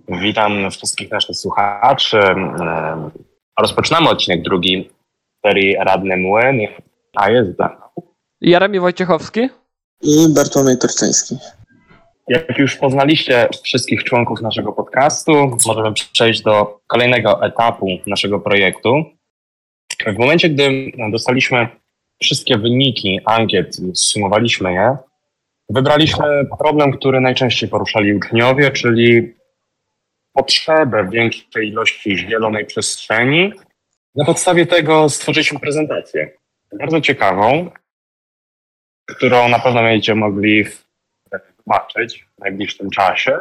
Witam wszystkich naszych słuchaczy. Rozpoczynamy odcinek drugi serii Radny Młyn, a jest ze mną Jeremi Wojciechowski i Bartłomiej Torczyński. Jak już poznaliście wszystkich członków naszego podcastu, możemy przejść do kolejnego etapu naszego projektu. W momencie, gdy dostaliśmy wszystkie wyniki ankiet, zsumowaliśmy je, wybraliśmy problem, który najczęściej poruszali uczniowie, czyli potrzebę większej ilości zielonej przestrzeni. Na podstawie tego stworzyliśmy prezentację bardzo ciekawą, którą na pewno będziecie mogli zobaczyć w najbliższym czasie.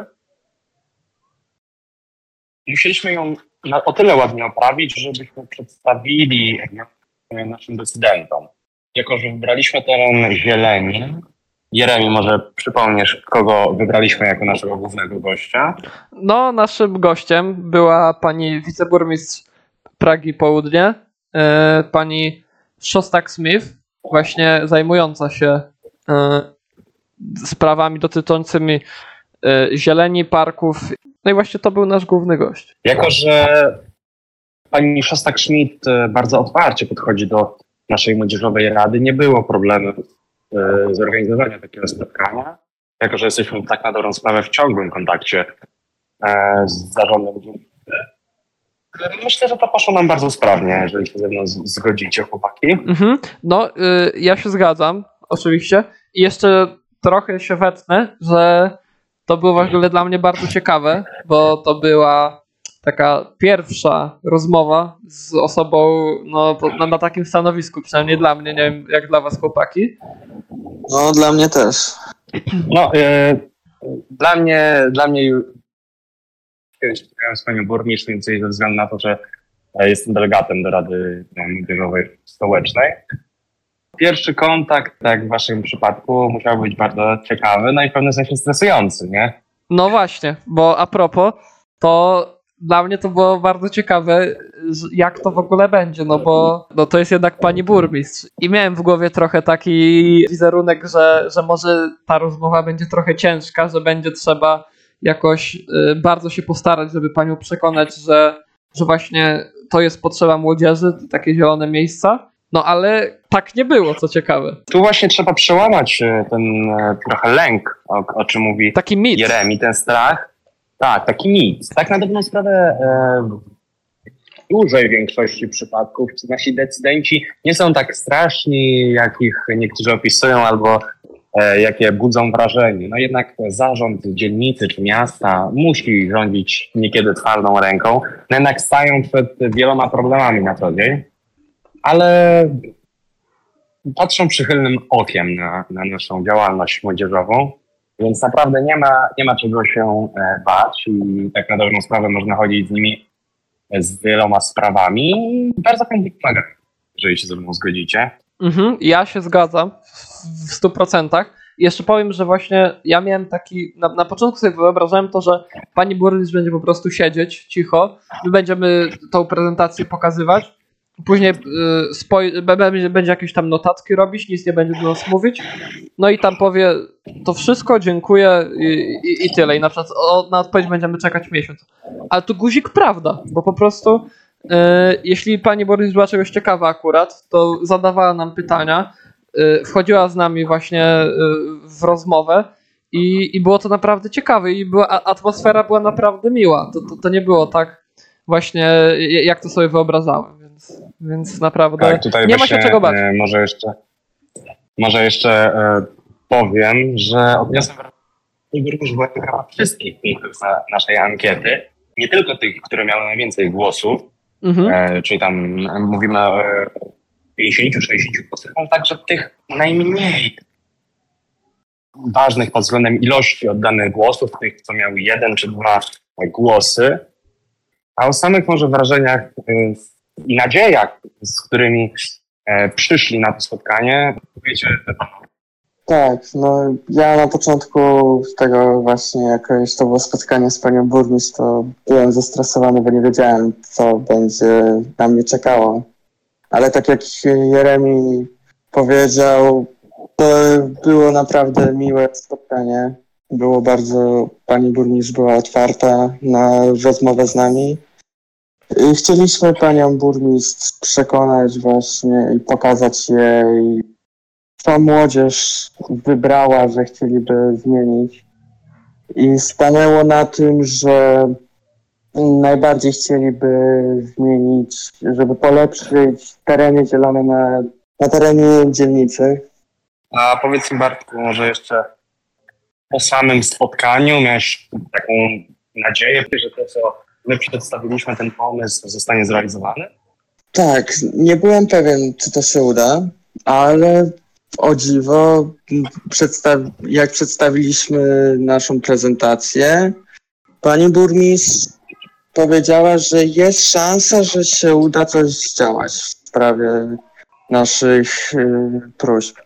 Musieliśmy ją o tyle ładnie oprawić, żebyśmy przedstawili naszym decydentom. Jako że wybraliśmy teren zieleni, Jeremi, może przypomniesz, kogo wybraliśmy jako naszego głównego gościa? No, naszym gościem była pani wiceburmistrz Pragi Południe, pani Szostak-Smith, właśnie zajmująca się sprawami dotyczącymi zieleni, parków. No i właśnie to był nasz główny gość. Jako że pani Szostak-Smith bardzo otwarcie podchodzi do naszej młodzieżowej rady, nie było problemu zorganizowania takiego spotkania, jako że jesteśmy tak na dobrą sprawę w ciągłym kontakcie z zarządem. Myślę, że to poszło nam bardzo sprawnie, jeżeli się ze mną zgodzicie, chłopaki. No, ja się zgadzam, oczywiście. I jeszcze trochę się wetnę, że to było w ogóle dla mnie bardzo ciekawe, bo to była taka pierwsza rozmowa z osobą na takim stanowisku, przynajmniej dla mnie, nie wiem jak dla was, chłopaki. No, dla mnie też. No, dla mnie kiedyś spotkałem z panią burmistrz, między innymi ze względu na to, że jestem delegatem do Rady Młodzieżowej Stołecznej. Pierwszy kontakt, tak w waszym przypadku, musiał być bardzo ciekawy, no i w pewnym sensie stresujący, nie? No właśnie, bo a propos, to dla mnie to było bardzo ciekawe, jak to w ogóle będzie, no bo to jest jednak pani burmistrz. I miałem w głowie trochę taki wizerunek, że może ta rozmowa będzie trochę ciężka, że będzie trzeba jakoś bardzo się postarać, żeby panią przekonać, że właśnie to jest potrzeba młodzieży, takie zielone miejsca. No ale tak nie było, co ciekawe. Tu właśnie trzeba przełamać ten trochę lęk, o czym mówi taki mit. Jeremi, ten strach. Tak, taki mit. Tak na dobrą sprawę w dużej większości przypadków nasi decydenci nie są tak straszni, jak ich niektórzy opisują, albo jakie budzą wrażenie. No jednak zarząd dzielnicy czy miasta musi rządzić niekiedy twardą ręką. No jednak stają przed wieloma problemami na co dzień, ale patrzą przychylnym okiem na naszą działalność młodzieżową, więc naprawdę nie ma czego się bać i tak na dobrą sprawę można chodzić z nimi z wieloma sprawami i bardzo chętnie pomagam, jeżeli się ze mną zgodzicie. Ja się zgadzam w 100%. I jeszcze powiem, że właśnie ja miałem taki, na początku sobie wyobrażałem to, że pani burmistrz będzie po prostu siedzieć cicho, my będziemy tą prezentację pokazywać, później będzie jakieś tam notatki robić, nic nie będzie do nas mówić, no i tam powie to wszystko, dziękuję i tyle. I na przykład na odpowiedź będziemy czekać miesiąc. Ale to guzik prawda, bo po prostu jeśli pani burmistrz była czegoś ciekawa akurat, to zadawała nam pytania, wchodziła z nami właśnie w rozmowę i było to naprawdę ciekawe i atmosfera była naprawdę miła. To nie było tak właśnie jak to sobie wyobrażałem, więc naprawdę tak, tutaj nie ma się czego bać. Może jeszcze powiem, że odniosłem wrażenie, że była ciekawa wszystkich punktów naszej ankiety, nie tylko tych, które miały najwięcej głosów, czyli tam mówimy o 50-60%, ale także tych najmniej ważnych pod względem ilości oddanych głosów, tych, co miały 1 czy 2 głosy, a o samych może wrażeniach i nadziejach, z którymi przyszli na to spotkanie, wiecie. Tak, no ja na początku tego właśnie, jak już to było spotkanie z panią burmistrz, to byłem zestresowany, bo nie wiedziałem, co będzie na mnie czekało. Ale tak jak Jeremi powiedział, to było naprawdę miłe spotkanie. pani burmistrz była otwarta na rozmowę z nami. I chcieliśmy panią burmistrz przekonać właśnie i pokazać jej, co młodzież wybrała, że chcieliby zmienić. I stanęło na tym, że najbardziej chcieliby zmienić, żeby polepszyć tereny zielone na terenie dzielnicy. A powiedz mi, Bartku, może jeszcze po samym spotkaniu miałeś taką nadzieję, że to, co my przedstawiliśmy, ten pomysł zostanie zrealizowany? Tak, nie byłem pewien, czy to się uda, ale o dziwo, jak przedstawiliśmy naszą prezentację, pani burmistrz powiedziała, że jest szansa, że się uda coś zdziałać w sprawie naszych próśb.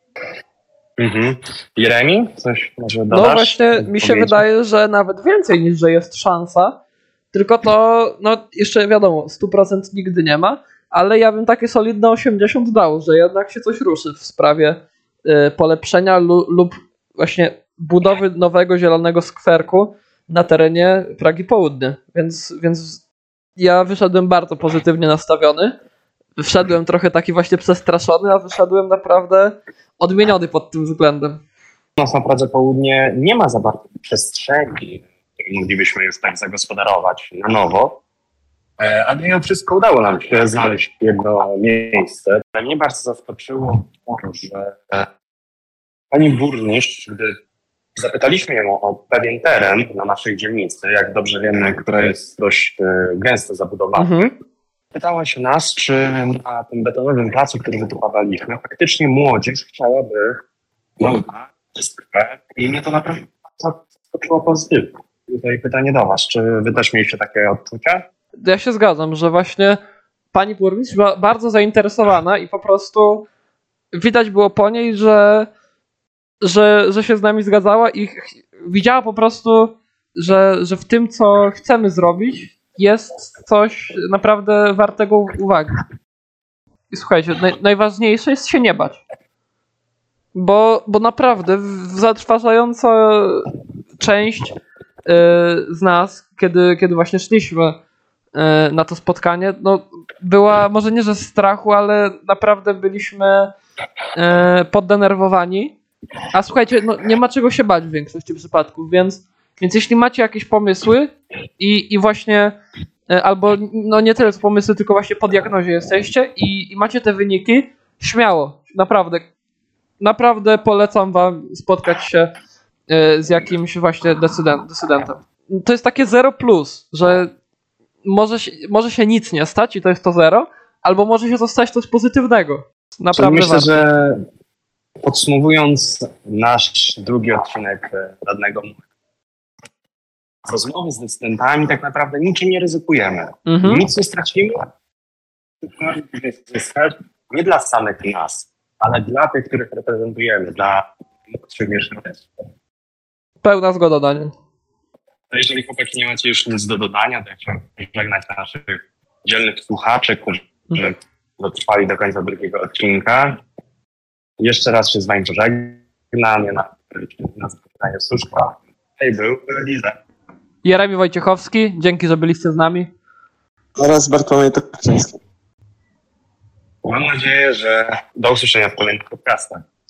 Jeremi, coś może dodasz? No właśnie, mi się wydaje, że nawet więcej niż, że jest szansa, tylko to, no jeszcze wiadomo, 100% nigdy nie ma, ale ja bym takie solidne 80 dał, że jednak się coś ruszy w sprawie polepszenia lub właśnie budowy nowego zielonego skwerku na terenie Pragi Południe, więc ja wyszedłem bardzo pozytywnie nastawiony. Wszedłem trochę taki właśnie przestraszony, a wyszedłem naprawdę odmieniony pod tym względem. U nas na Pradze Południe nie ma za bardzo przestrzeni, którą moglibyśmy już tak zagospodarować na nowo, ale mimo wszystko udało nam się znaleźć jedno miejsce. Mnie bardzo zaskoczyło to, że pani burmistrz, gdy zapytaliśmy ją o pewien teren na naszej dzielnicy, jak dobrze wiemy, która jest dość gęsto zabudowana, pytała się nas, czy na tym betonowym placu, który wytupowaliśmy, faktycznie młodzież chciałaby skwer i mnie to naprawdę zaskoczyło pozytywnie. Tutaj pytanie do was, czy wy też mieliście takie odczucia? Ja się zgadzam, że właśnie pani burmistrz była bardzo zainteresowana i po prostu widać było po niej, że się z nami zgadzała i widziała po prostu, że w tym, co chcemy zrobić, jest coś naprawdę wartego uwagi. I słuchajcie, najważniejsze jest się nie bać. Bo naprawdę zatrważająca część z nas, kiedy właśnie szliśmy na to spotkanie, no była może nie, że z strachu, ale naprawdę byliśmy poddenerwowani. A słuchajcie, no nie ma czego się bać w większości przypadków, więc jeśli macie jakieś pomysły i właśnie albo no nie tyle z pomysły, tylko właśnie po diagnozie jesteście i macie te wyniki, śmiało, naprawdę polecam wam spotkać się z jakimś właśnie decydentem. To jest takie 0+, że może się nic nie stać i to jest to 0, albo może się to stać coś pozytywnego. Naprawdę myślę, warto. że podsumowując nasz drugi odcinek Radnego rozmowy z decydentami, tak naprawdę niczym nie ryzykujemy. Nic nie stracimy, tylko zyskać nie dla samych nas, ale dla tych, których reprezentujemy, dla młodszych mieszkańców. Pełna zgoda, Daniel. Jeżeli chłopaki nie macie już nic do dodania, to ja chciałbym żegnać naszych dzielnych słuchaczy, którzy dotrwali do końca drugiego odcinka. Jeszcze raz się z wami pożegnam. Na spotkanie Suszka. Hej, był Liza. Jeremi Wojciechowski, dzięki, że byliście z nami. Oraz Bartłomiej Tokarczyński. Mam nadzieję, że do usłyszenia w kolejnych podcastach.